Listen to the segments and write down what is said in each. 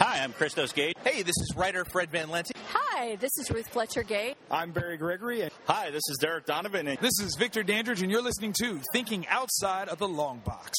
Hi, I'm Christos Gage. Hey, this is writer Fred Van Lente. Hi, this is Ruth Fletcher Gay. I'm Barry Gregory. Hi, this is Derek Donovan. This is Victor Dandridge, and you're listening to Thinking Outside of the Long Box.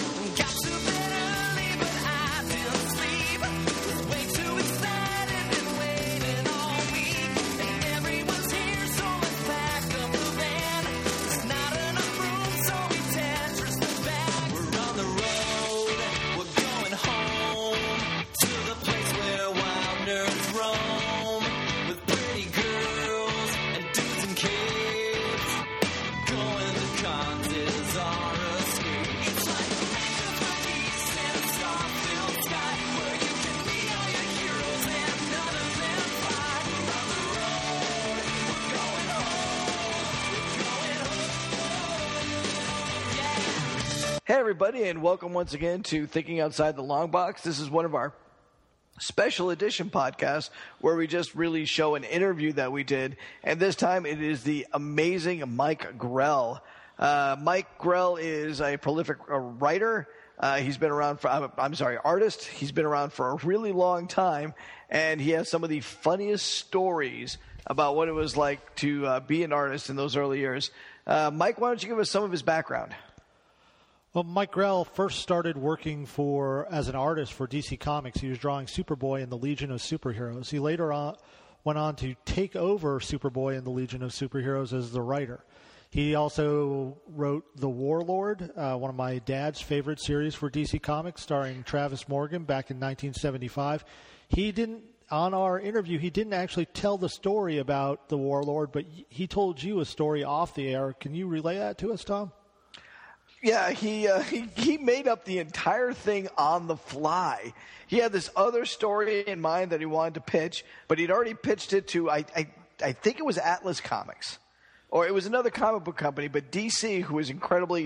Hey, everybody, and welcome once again to Thinking Outside the Long Box. This is one of our special edition podcasts where we just really show an interview that we did, and this time it is the amazing Mike Grell. Mike Grell is a prolific writer. He's been around for, artist. He's been around for a really long time, and he has some of the funniest stories about what it was like to be an artist in those early years. Mike, why don't you give us some of his background? Well, Mike Grell first started working as an artist for DC Comics. He was drawing Superboy and the Legion of Superheroes. He later went on to take over Superboy and the Legion of Superheroes as the writer. He also wrote The Warlord, one of my dad's favorite series for DC Comics, starring Travis Morgan back in 1975. On our interview, he didn't actually tell the story about The Warlord, but he told you a story off the air. Can you relay that to us, Tom? Yeah, he made up the entire thing on the fly. He had this other story in mind that he wanted to pitch, but he'd already pitched it to, I think it was Atlas Comics, or it was another comic book company, but DC, who was incredibly,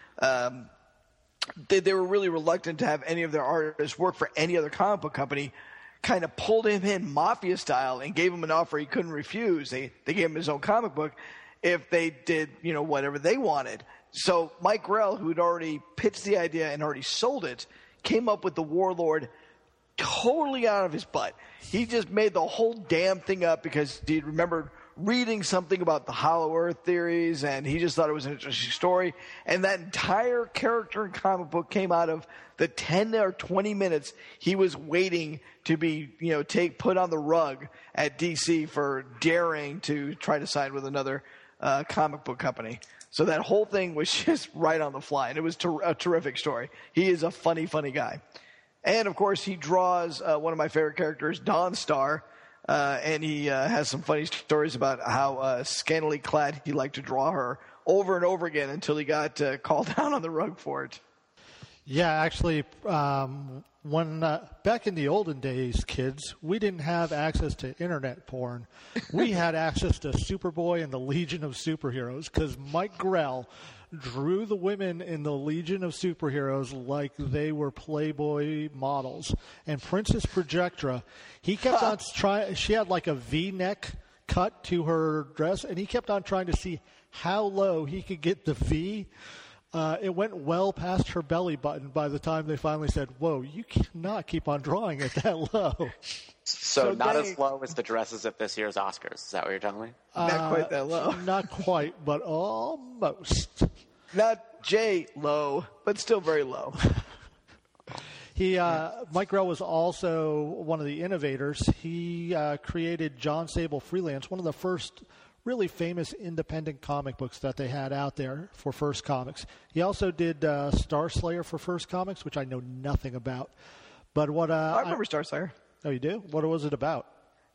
they were really reluctant to have any of their artists work for any other comic book company, kind of pulled him in mafia style and gave him an offer he couldn't refuse. They gave him his own comic book if they did, whatever they wanted. So Mike Grell, who had already pitched the idea and already sold it, came up with the Warlord totally out of his butt. He just made the whole damn thing up because he remembered reading something about the Hollow Earth theories, and he just thought it was an interesting story. And that entire character and comic book came out of the 10 or 20 minutes he was waiting to be, put on the rug at DC for daring to try to sign with another comic book company. So that whole thing was just right on the fly, and it was a terrific story. He is a funny, funny guy. And, of course, he draws one of my favorite characters, Dawnstar, and he has some funny stories about how scantily clad he liked to draw her over and over again until he got called down on the rug for it. Yeah, actually, when back in the olden days, kids, we didn't have access to internet porn. We had access to Superboy and the Legion of Superheroes because Mike Grell drew the women in the Legion of Superheroes like they were Playboy models. And Princess Projectra, he kept on trying. She had like a V-neck cut to her dress, and he kept on trying to see how low he could get the V. It went well past her belly button by the time they finally said, whoa, you cannot keep on drawing it that low. So not as low as the dresses at this year's Oscars. Is that what you're telling me? Not quite that low. Not quite, but almost. Not J low, but still very low. Mike Grell was also one of the innovators. He created John Sable Freelance, one of the first really famous independent comic books that they had out there for First Comics. He also did Star Slayer for First Comics, which I know nothing about. But what I remember Star Slayer. Oh, you do? What was it about?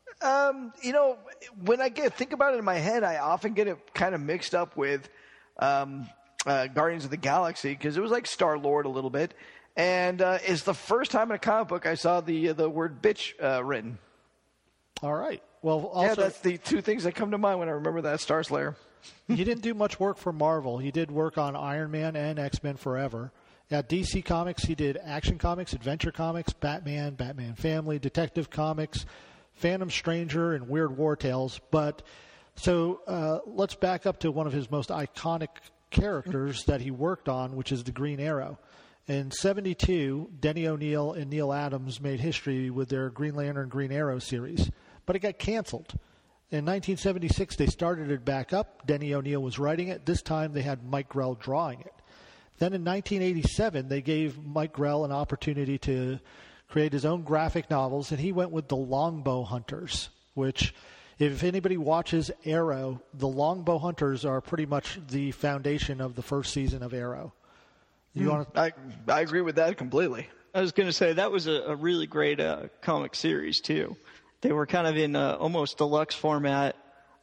When I think about it in my head, I often get it kind of mixed up with Guardians of the Galaxy because it was like Star-Lord a little bit. And it's the first time in a comic book I saw the word bitch written. All right. Well, also, that's the two things that come to mind when I remember that Star Slayer. He didn't do much work for Marvel. He did work on Iron Man and X-Men Forever. At DC Comics, he did Action Comics, Adventure Comics, Batman, Batman Family, Detective Comics, Phantom Stranger, and Weird War Tales. But so let's back up to one of his most iconic characters that he worked on, which is the Green Arrow. In 1972, Denny O'Neil and Neil Adams made history with their Green Lantern Green Arrow series, but it got canceled. In 1976, they started it back up. Denny O'Neil was writing it. This time they had Mike Grell drawing it. Then in 1987, they gave Mike Grell an opportunity to create his own graphic novels, and he went with the Longbow Hunters, which, if anybody watches Arrow, the Longbow Hunters are pretty much the foundation of the first season of Arrow. I agree with that completely. I was going to say that was a really great comic series, too. They were kind of in almost deluxe format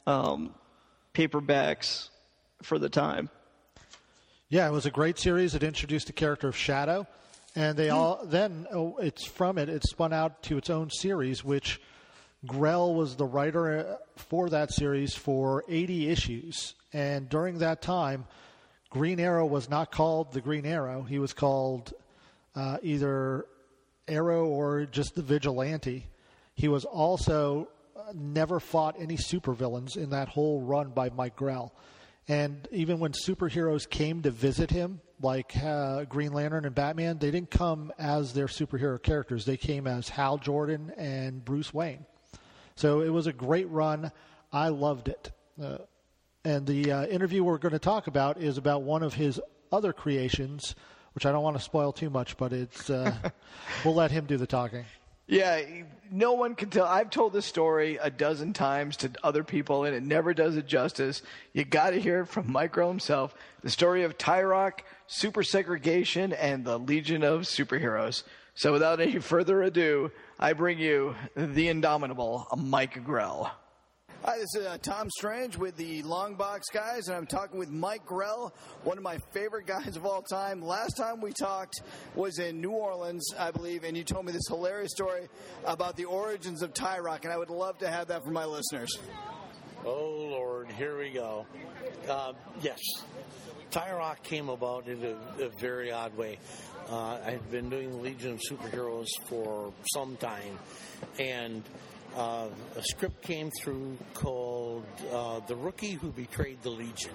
paperbacks for the time. Yeah, it was a great series. It introduced the character of Shadow, and they it spun out to its own series, which Grell was the writer for that series for 80 issues. And during that time, Green Arrow was not called the Green Arrow. He was called either Arrow or just the Vigilante. He was also never fought any supervillains in that whole run by Mike Grell. And even when superheroes came to visit him, like Green Lantern and Batman, they didn't come as their superhero characters. They came as Hal Jordan and Bruce Wayne. So it was a great run. I loved it. And the interview we're going to talk about is about one of his other creations, which I don't want to spoil too much, but it's we'll let him do the talking. Yeah, no one can tell. I've told this story a dozen times to other people, and it never does it justice. You got to hear it from Mike Grell himself. The story of Tyrock, super segregation, and the Legion of Superheroes. So without any further ado, I bring you the indomitable Mike Grell. Hi, this is Tom Strange with the Longbox guys, and I'm talking with Mike Grell, one of my favorite guys of all time. Last time we talked was in New Orleans, I believe, and you told me this hilarious story about the origins of Tyrock, and I would love to have that for my listeners. Oh, Lord, here we go. Yes, Tyrock came about in a very odd way. I've been doing the Legion of Superheroes for some time, and a script came through called The Rookie Who Betrayed the Legion.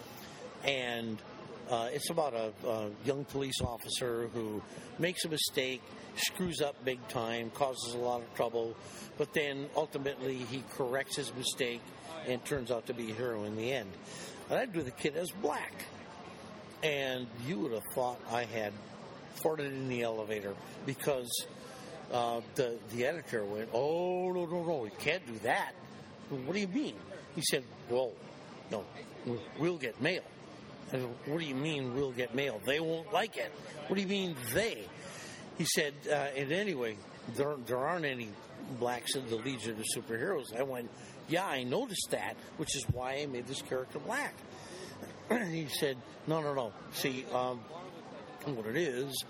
And it's about a young police officer who makes a mistake, screws up big time, causes a lot of trouble, but then ultimately he corrects his mistake and turns out to be a hero in the end. And I do the kid as black. And you would have thought I had farted in the elevator because the editor went, oh, no, you can't do that. What do you mean? He said, well, no, we'll get mail. I said, what do you mean we'll get mail? They won't like it. What do you mean they? He said, and anyway, there aren't any blacks in the Legion of Superheroes. I went, yeah, I noticed that, which is why I made this character black. He said, no. See, what it is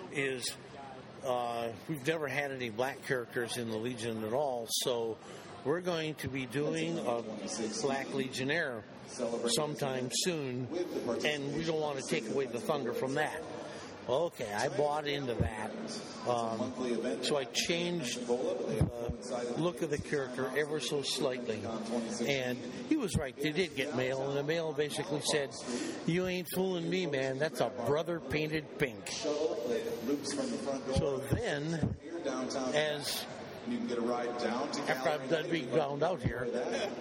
we've never had any black characters in the Legion at all, so we're going to be doing a Black Legionnaire sometime soon, and we don't want to take away the thunder from that. Okay, I bought into that. So I changed the look of the character ever so slightly. And he was right. They did get mail, and the mail basically said, you ain't fooling me, man. That's a brother painted pink. So then, after I'm done being drowned out here,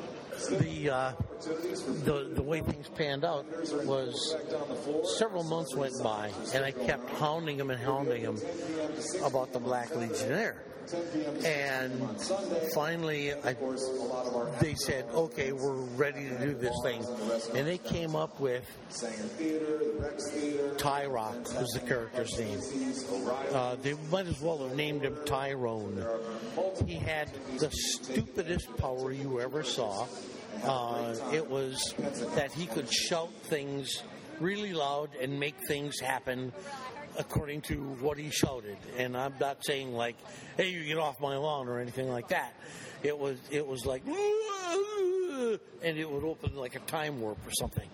the way things panned out was several months went by, and I kept hounding him about the Black Legionnaire. And finally, they said, okay, we're ready to do this thing. And they came up with Tyrock was the character's name. They might as well have named him Tyrone. He had the stupidest power you ever saw. It was that he could shout things really loud and make things happen according to what he shouted. And I'm not saying like, hey, you get off my lawn or anything like that. It was like, and it would open like a time warp or something.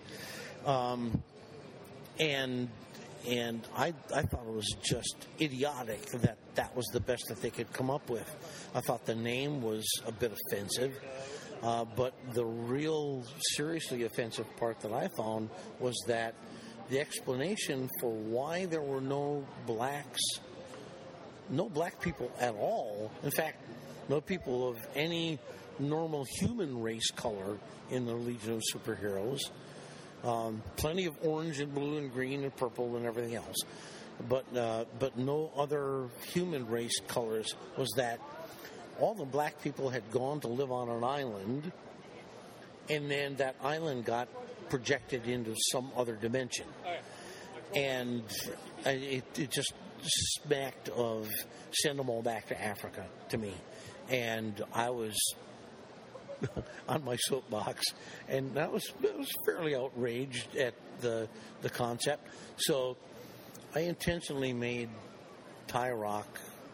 And I thought it was just idiotic that was the best that they could come up with. I thought the name was a bit offensive. But the real seriously offensive part that I found was that the explanation for why there were no black people at all. In fact, no people of any normal human race color in the Legion of Superheroes. Plenty of orange and blue and green and purple and everything else. But no other human race colors, was that all the black people had gone to live on an island, and then that island got projected into some other dimension. And it just smacked of send them all back to Africa to me. And I was on my soapbox, and I was fairly outraged at the concept. So I intentionally made Tyrock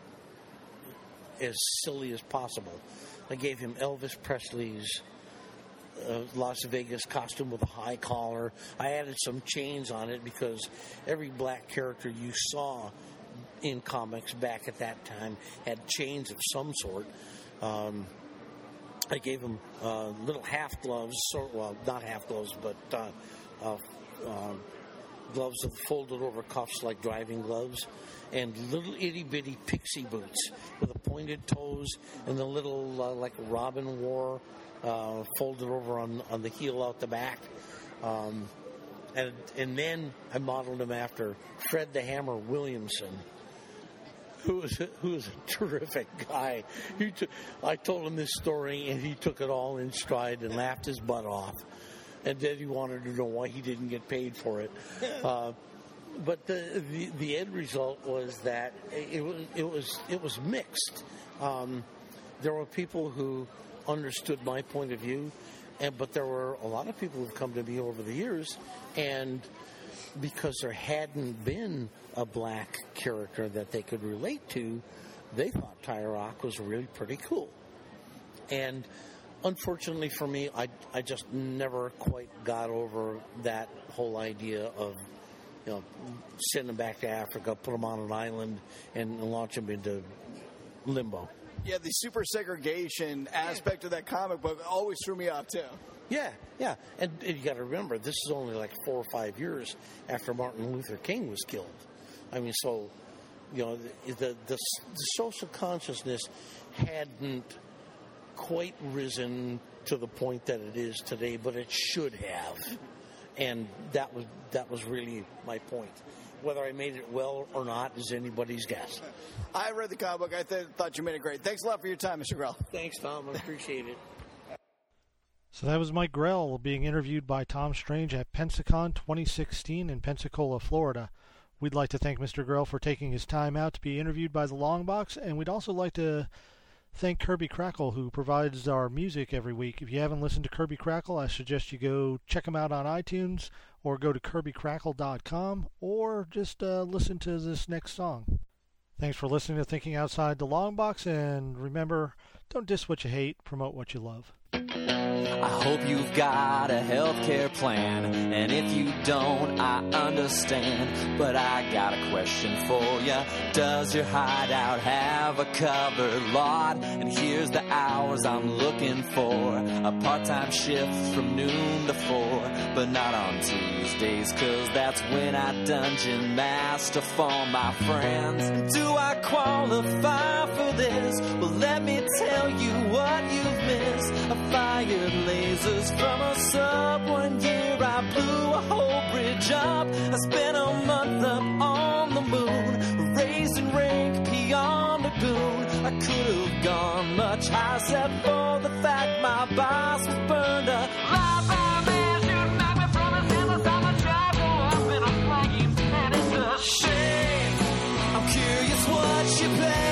as silly as possible. I gave him Elvis Presley's Las Vegas costume with a high collar. I added some chains on it because every black character you saw in comics back at that time had chains of some sort. I gave him little half gloves, well, not half gloves, but gloves with folded over cuffs like driving gloves, and little itty bitty pixie boots with the pointed toes and the little like Robin wore folded over on the heel out the back. And then I modeled him after Fred the Hammer Williamson, who was a terrific guy. I told him this story, and he took it all in stride and laughed his butt off. And then he wanted to know why he didn't get paid for it. But the end result was that it was mixed. There were people who understood my point of view, but there were a lot of people who've come to me over the years, and because there hadn't been a black character that they could relate to, they thought Tyrock was really pretty cool. And unfortunately for me, I just never quite got over that whole idea of, send them back to Africa, put them on an island, and launch them into limbo. Yeah, the super segregation aspect of that comic book always threw me off, too. Yeah. And you got to remember, this is only like 4 or 5 years after Martin Luther King was killed. I mean, so, the social consciousness hadn't quite risen to the point that it is today, but it should have. And that was really my point. Whether I made it well or not is anybody's guess. I read the comic book. I thought you made it great. Thanks a lot for your time, Mr. Grell. Thanks, Tom. I appreciate it. So that was Mike Grell being interviewed by Tom Strange at Pensacon 2016 in Pensacola, Florida. We'd like to thank Mr. Grell for taking his time out to be interviewed by the Long Box, and we'd also like to thank Kirby Crackle, who provides our music every week. If you haven't listened to Kirby Crackle, I suggest you go check him out on iTunes, or go to kirbycrackle.com, or just listen to this next song. Thanks for listening to Thinking Outside the Long Box, and remember, don't diss what you hate, promote what you love. I hope you've got a healthcare plan, and if you don't, I understand. But I got a question for ya. Does your hideout have a covered lot? And here's the hours I'm looking for: a part-time shift from noon to 4, but not on Tuesdays, 'cause that's when I dungeon master for my friends. Do I qualify for this? Well, let me tell you what you've missed. I fired lasers from a sub 1 year. I blew a whole bridge up. I spent a month up on the moon, raising rank beyond a goon. I could have gone much higher, except for the fact my boss was burned up. My man should knock me from his head. I'm a travel up in a flame, and it's a shame. I'm curious what you play.